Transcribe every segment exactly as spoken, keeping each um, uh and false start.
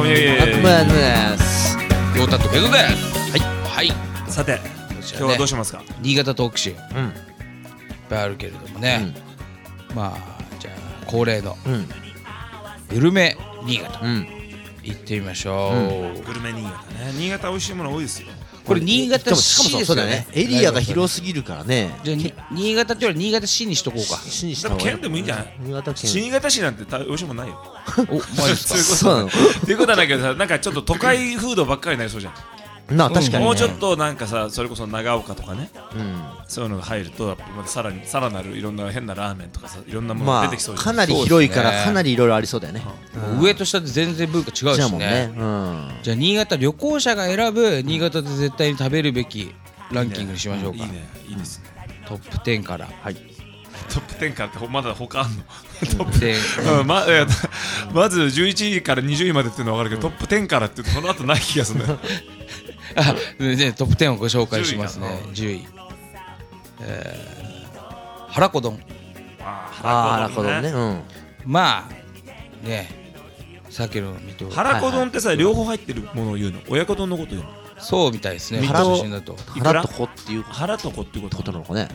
コミュマクマンですヨータとケゾです。 はいはい。 さて、今日はどうしますか。 新潟特集、うん、いっぱいあるけれどもね、うん、まあじゃあ恒例の、うん、グルメ新潟、うん、行ってみましょう、 うん、グルメ新潟ね。新潟美味しいもの多いですよ。 これ新潟市ですよね。 エリアが広すぎるからね。 じゃあ新潟ってより新潟市にしとこうか。 市にした方がいい。県でもいいんじゃない。新潟県。新潟市なんて美味しいもんないよ。 お、マジですか。 そういうこと。っていうことなんだけどさ、なんかちょっと都会フードばっかりになりそうじゃん。 なあ確かに、ね、 もうちょっとなんかさ、それこそ長岡とかね、うん、そういうのが入るとまたさらにさらなるいろんな変なラーメンとかさ、いろんなものが出てきそうじゃん。 まあ、かなり広いからかなりいろいろありそうだよね、 うん、上と下で全然文化違うしね。じゃあ、ねうん、じゃあ新潟旅行者が選ぶ新潟で絶対に食べるべきランキングにしましょうか。 いいね、いいですね。 トップじゅうから。 はい。トップじゅうからってまだ他あんの。トップじゅう、 うん、ま, まずじゅういちいからにじゅういまでっていうのは分かるけど、トップじゅうからってその後ない気がするんだよ。 あ、ね、トップじゅうをご紹介しますね。じゅうい、えー、原子丼。 ああ、原子丼ね。うん、 まあね、鮭の身と原子丼ってさ、はいはい、両方入ってるものを言うの。親子丼のこと言うの。 そうみたいですね。 腹とだと腹と子っていう腹と子っていうことなのかね。 うん。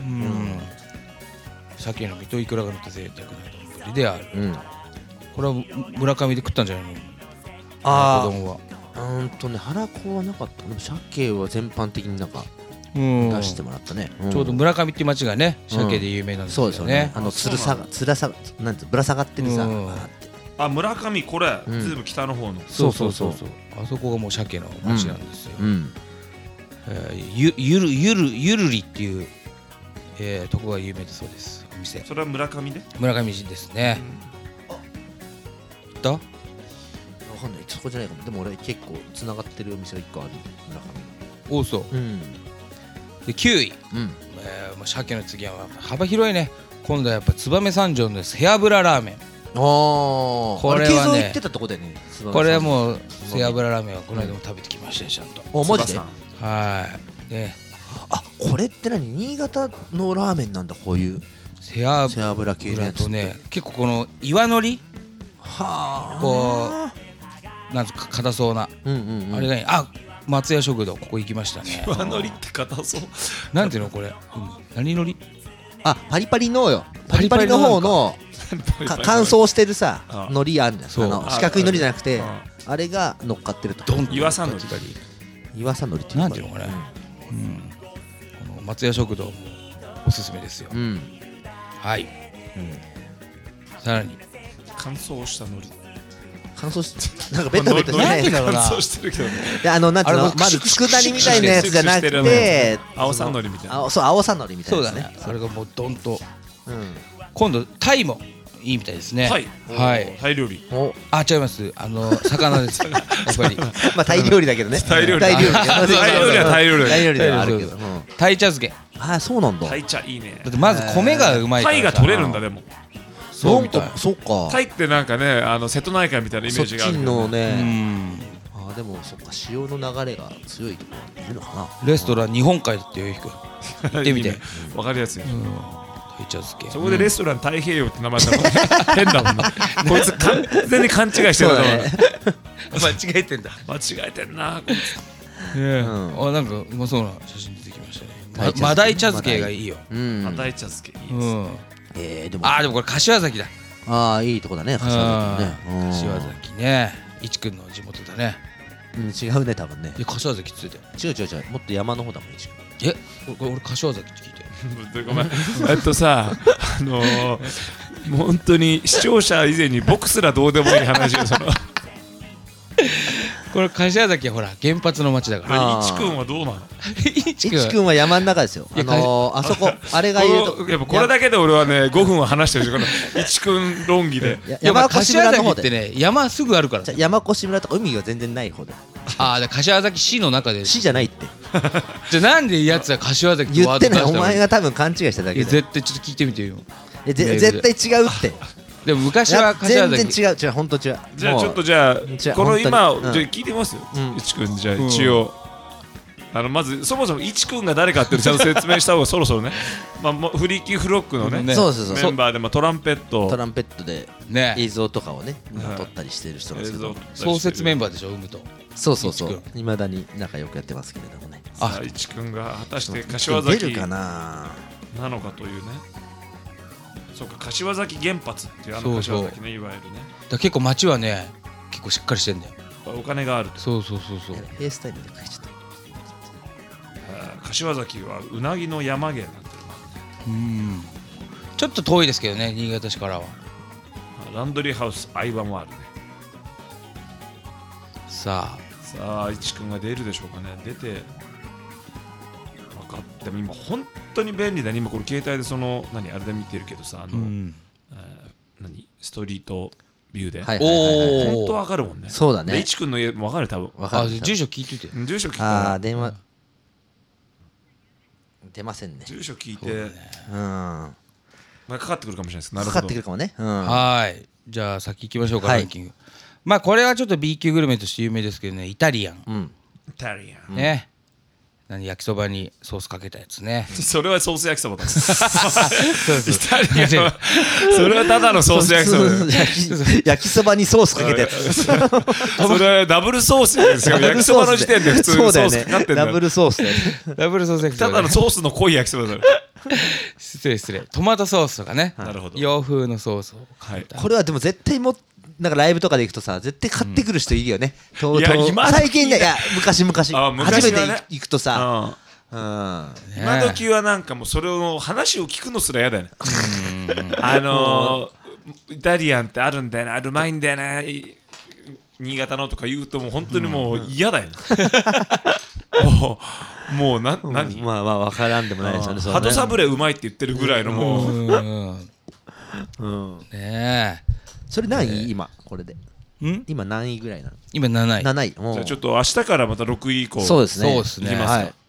鮭の身とイクラが乗った贅沢な丼である。うん、これは村上で食ったんじゃないの？ あ原子丼は。 うんとね、原子はなかった。でも鮭は全般的になんか出してもらったね。 ちょうど村上っていう町がね、鮭で有名なんですよね。そうですよね。 あのつるさがつらさなんてぶら下がってるさ。 あ、村上これずいぶん北の方の。 そうそうそうそう。あそこがもう鮭の町なんですよ。ゆゆるゆるゆるりっていうとこが有名だそうです。お店。 それは村上で？ 村上市ですね。行った？ わかんない、そこじゃないかも。でも俺結構つながってるお店がいっこある、村上。おうそう、うん、できゅうい、うんえーまあ、鮭の次は幅広いね。今度はやっぱ燕三条の背脂ラーメン。 あこれはね、ってたとこだよね。 これはもう背脂ラーメンはこの間も食べてきましたよ、ちゃんと。 お、マジで？ はいね。 あ、これって何？新潟のラーメンなんだ、こういう背脂系のやつね。結構この岩のりはこうなんか硬そうな、うんうんうん、あれがいい。あ、松屋食堂、ここ行きましたね。 岩のりって硬そう。 なんていうのこれ、うん、何のり？ あ、パリパリのよ。パリパリの方の乾燥してるさ、海苔あんじゃん。あの四角い海苔じゃなくて、あれが乗っかってると。 岩さん海苔。 岩さん海苔ってなんていうのこれ、うん、この松屋食堂もおすすめですよ、うん、はい、うん、さらに乾燥した海苔。 乾燥しなんかベタベタしてない。 乾燥してるけどね。 で、あのなんていうの、まず佃煮みたいなやつじゃなくて、 青さん海苔みたいな。 そう、青さん海苔みたいな。 そうだね。それがもうドンと。今度タイもいいみたいですね。 はい。はい。タイ料理。 あ、違います。あの魚です。やっぱり。 まあタイ料理だけどね。 タイ料理。 タイ料理。 タイ料理はタイ料理。 タイ料理ではあるけど。 タイ茶漬け。 あ、そうなんだ。 タイ茶いいね。 だってまず米がうまいから。 タイが取れるんだでも。 そうみたい。そうか。 タイってなんかね、あの瀬戸内海みたいなイメージがある。 そっちのね。あ、でもそっか、潮の流れが強いところいるのかな。 レストラン日本海っていう人行ってみて。 わかりやすい。 タイ茶漬け。 そこでレストラン太平洋って名前だもんね。変だもんね。こいつ完全に勘違いしてるだろうね。 間違えてんだ。 間違えてんな。 あ、なんかうまそうな写真出てきましたね。マダイ茶漬けがいいよ。 マダイ茶漬けいいです。 えー、でもあー、でもこれ柏崎だ。 ああ、いいとこだね、柏崎ね。 柏崎ね、いちくんの地元だね。 うん、違うね、多分ね。 いや、柏崎ついてる。 違う違う違う、もっと山の方だもん、いちくん。 え、俺柏崎って聞いて。 ごめん。えっとさ、あのー、もう本当に視聴者以前に僕すらどうでもいい話をその。 これ柏崎はほら原発の町だから。 いちくんはどうなの？ いちくんは山の中ですよ。あのー、あそこあれが言うと、 やっぱこれだけで俺はねごふんは話してるし、このいちくん論議で。 山越村の方で。ってね、山すぐあるから。 山越村とか海が全然ない方で。 ああ、柏崎市の中で。 市じゃないって。 じゃあなんでやつは柏崎言ってない。お前が多分勘違いしただけで。 絶対ちょっと聞いてみてよ。 絶対違うって。 でも昔は柏崎。 全然違う違う、本当違う。 じゃあちょっとじゃあこの今じゃあ聞いてみますよ。いちくんじゃあ一応あのまずそもそもいちくんが誰かっていうのちゃんと説明した方がそろそろね、まあ、フリーキーフロックのね、 ねそうそうそうメンバーで、まあ、トランペットトランペットでね映像とかをね撮ったりしてる人なんですけど、 創設メンバーでしょ、ウムと。 そうそうそういまだに仲良くやってますけれどもね。 あいちくんが果たして柏崎出るかななのかというね。そうか、柏崎原発っていうあの柏崎ね、いわゆるね。 だ結構街はね結構しっかりしてんだよ。 お金がある。 そうそうそうそう。 ヘアスタイルで書いちゃった。 柏崎はうなぎの山源なんてるな。 うん。ちょっと遠いですけどね、新潟市からは。 ランドリーハウス相葉もあるね。 さあさあいちくんが出るでしょうかね。出て分かっても今本当に便利だね。今これ携帯でその何あれで見てるけどさ、あの、うんえー、何ストリートビューで、 はいはいはいはい、 本当分かるもんね。 そうだね。 いちくんの家も分かる多分。 分かる。住所聞いてて。 住所聞いて。ああ電話出ませんね。 住所聞いて、 うん、まあ、かかってくるかもしれないです。なるほど。 かかってくるかもね。うん、 はい。じゃあ先行きましょうか、はい、ランキング。まあこれはちょっと B 級グルメとして有名ですけどね、イタリアン。 うん、 イタリアン。 ね。何焼きそばにソースかけたやつね。 それはソース焼きそばだ。イタリアンはそれはただのソース焼きそば。 焼きそばにソースかけたやつ。 それはダブルソースですよ。焼きそばの時点で普通にソースかかってんだ。 ダブルソースで。 ダブルソース焼きそば。 ただのソースの濃い焼きそばだ。 失礼失礼。トマトソースとかね。 なるほど。 洋風のソースを。 これはでも絶対もなんかライブとかで行くとさ絶対買ってくる人いるよね。 いや最近ね、いや昔々初めて行くとさ、 今時はなんかもうそれを話を聞くのすら嫌だよね。あのイタリアンってあるんだよな、うまいんだよな、新潟のとか言うともう本当にもう嫌だよね。もうもうな何まあまあ分からんでもないですよね。 鳩サブレうまいって言ってるぐらいのもうねえ。 それ何位今これで今何位ぐらいなの？ 今なない。 なない。 じゃあちょっと明日からまたろくい以降そうですね。 そうですね。 いきますか。